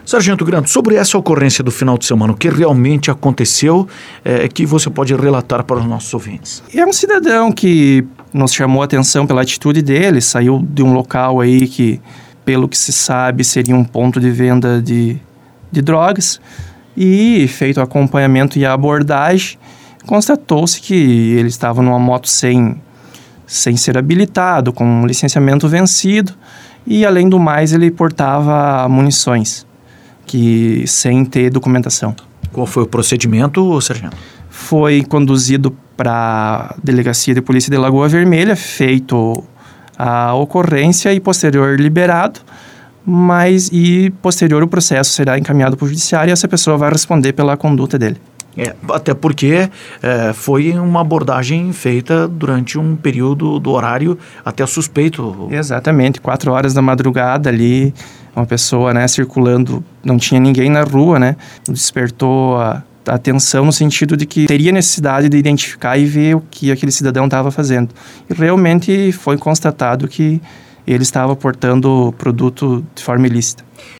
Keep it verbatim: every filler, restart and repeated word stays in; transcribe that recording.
Sargento Grando, sobre essa ocorrência do final de semana, o que realmente aconteceu é que você pode relatar para os nossos ouvintes? É um cidadão que nos chamou a atenção pela atitude dele, saiu de um local aí que, pelo que se sabe, seria um ponto de venda de, de drogas, e feito o acompanhamento e a abordagem, constatou-se que ele estava numa moto sem, sem ser habilitado, com um licenciamento vencido, e além do mais ele portava munições, que sem ter documentação. Qual foi o procedimento, sargento? Foi conduzido para a Delegacia de Polícia de Lagoa Vermelha, feito a ocorrência e posterior liberado, mas e posterior o processo será encaminhado para o judiciário e essa pessoa vai responder pela conduta dele. É, até porque é, foi uma abordagem feita durante um período do horário até suspeito. Exatamente, quatro horas da madrugada ali, uma pessoa, né, circulando, não tinha ninguém na rua, né, despertou a, a atenção no sentido de que teria necessidade de identificar e ver o que aquele cidadão estava fazendo. E realmente foi constatado que ele estava portando produto de forma ilícita.